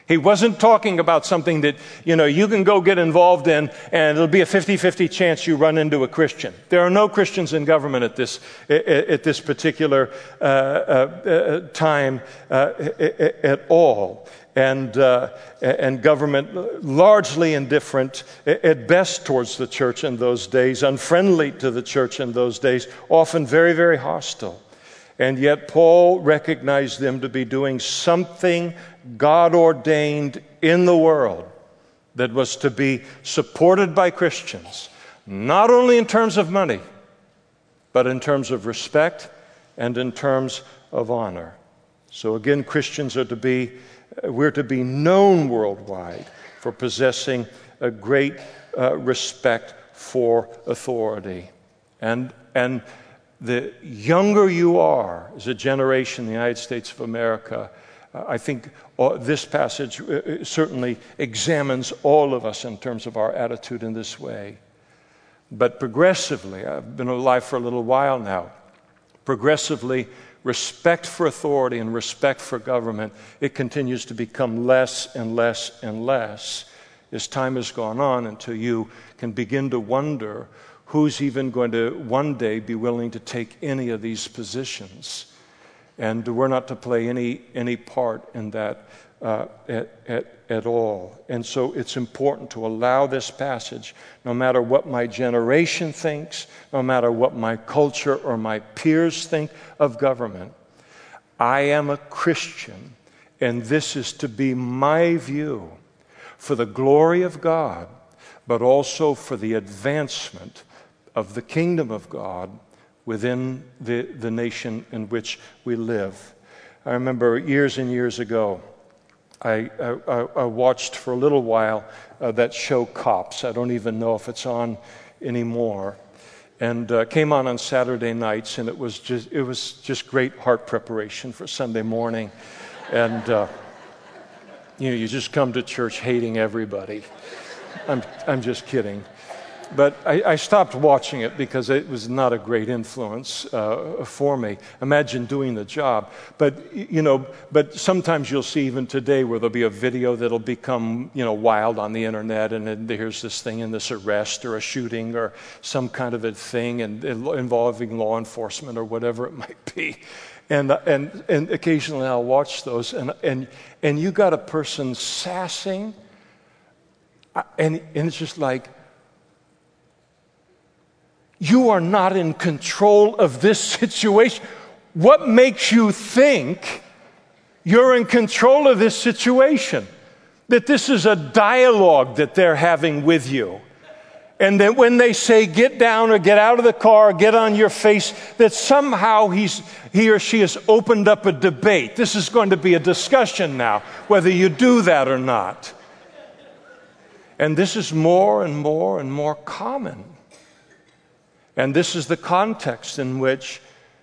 He wasn't talking about something that, you know, you can go get involved in and it'll be a fifty-fifty chance you run into a Christian. There are no Christians in government at this at this particular uh, uh, time uh, at all. And uh, and government largely indifferent at best towards the church in those days, unfriendly to the church in those days, often very, very hostile. And yet Paul recognized them to be doing something God ordained in the world that was to be supported by Christians, not only in terms of money, but in terms of respect and in terms of honor. So again, Christians are to be, we're to be known worldwide for possessing a great uh, respect for authority. And, and the younger you are as a generation in the United States of America, uh, I think uh, this passage uh, certainly examines all of us in terms of our attitude in this way. But progressively, I've been alive for a little while now, progressively, respect for authority and respect for government, it continues to become less and less and less as time has gone on, until you can begin to wonder who's even going to one day be willing to take any of these positions. And we're not to play any any part in that uh, at, at, at all. And so it's important to allow this passage, no matter what my generation thinks, no matter what my culture or my peers think of government. I am a Christian, and this is to be my view for the glory of God, but also for the advancement of the kingdom of God within the, the nation in which we live. I remember years and years ago, I, I, I watched for a little while uh, that show Cops. I don't even know if it's on anymore. And uh, came on on Saturday nights, and it was just it was just great heart preparation for Sunday morning. And uh, you know, you just come to church hating everybody. I'm I'm just kidding. But I, I stopped watching it because it was not a great influence uh, for me. Imagine doing the job. But, you know, but sometimes you'll see even today where there'll be a video that'll become, you know, wild on the internet, and then here's this thing in this arrest or a shooting or some kind of a thing and, and involving law enforcement or whatever it might be. And and and occasionally I'll watch those, and and and you got a person sassing, and and it's just like, you are not in control of this situation. What makes you think you're in control of this situation? That this is a dialogue that they're having with you. And that when they say get down or get out of the car or get on your face, that somehow he's, he or she has opened up a debate. This is going to be a discussion now, whether you do that or not. And this is more and more and more common. And this is the context in which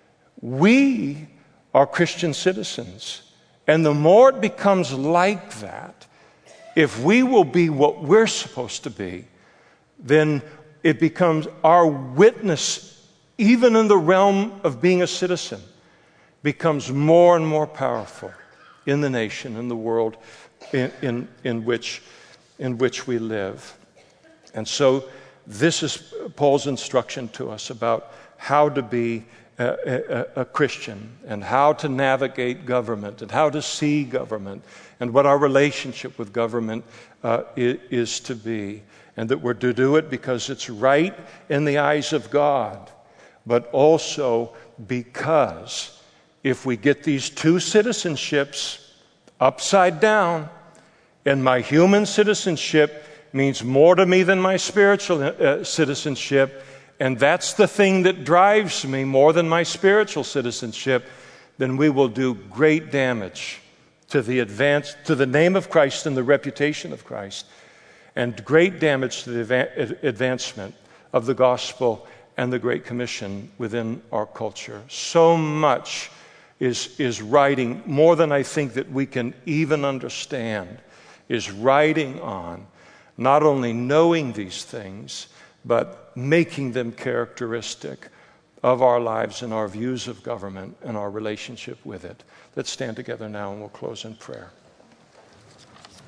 we are Christian citizens. And the more it becomes like that, if we will be what we're supposed to be, then it becomes our witness, even in the realm of being a citizen, becomes more and more powerful in the nation, in the world in, in, in, which, in which we live. And so this is Paul's instruction to us about how to be a, a, a Christian and how to navigate government and how to see government and what our relationship with government uh, is, is to be. And that we're to do it because it's right in the eyes of God, but also because if we get these two citizenships upside down, and my human citizenship means more to me than my spiritual uh, citizenship, and that's the thing that drives me more than my spiritual citizenship, then we will do great damage to the advance, to the name of Christ and the reputation of Christ, and great damage to the advancement of the gospel and the Great Commission within our culture. So much is, is riding, more than I think that we can even understand, is riding on not only knowing these things, but making them characteristic of our lives and our views of government and our relationship with it. Let's stand together now and we'll close in prayer.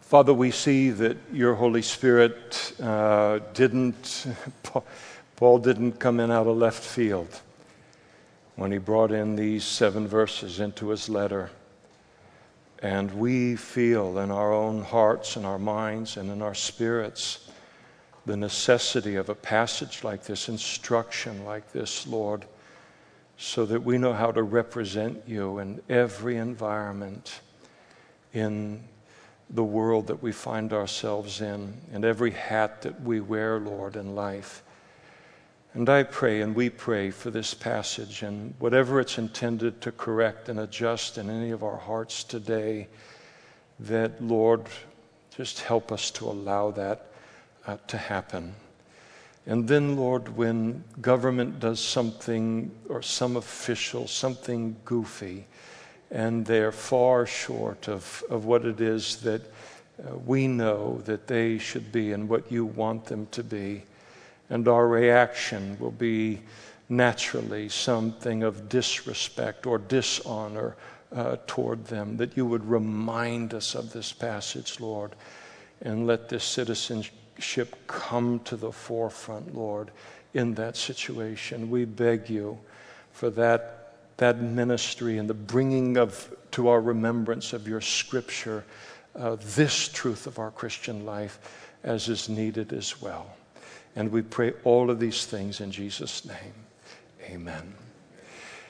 Father, we see that your Holy Spirit uh, didn't, Paul didn't come in out of left field when he brought in these seven verses into his letter. And we feel in our own hearts and our minds and in our spirits the necessity of a passage like this, instruction like this, Lord, so that we know how to represent you in every environment in the world that we find ourselves in, and every hat that we wear, Lord, in life. And I pray and we pray for this passage and whatever it's intended to correct and adjust in any of our hearts today, that, Lord, just help us to allow that uh, to happen. And then, Lord, when government does something, or some official, something goofy, and they're far short of, of what it is that uh, we know that they should be and what you want them to be. And our reaction will be naturally something of disrespect or dishonor uh, toward them, that you would remind us of this passage, Lord, and let this citizenship come to the forefront, Lord, in that situation. We beg you for that that ministry and the bringing of to our remembrance of your scripture, uh, this truth of our Christian life as is needed as well. And we pray all of these things in Jesus' name. Amen.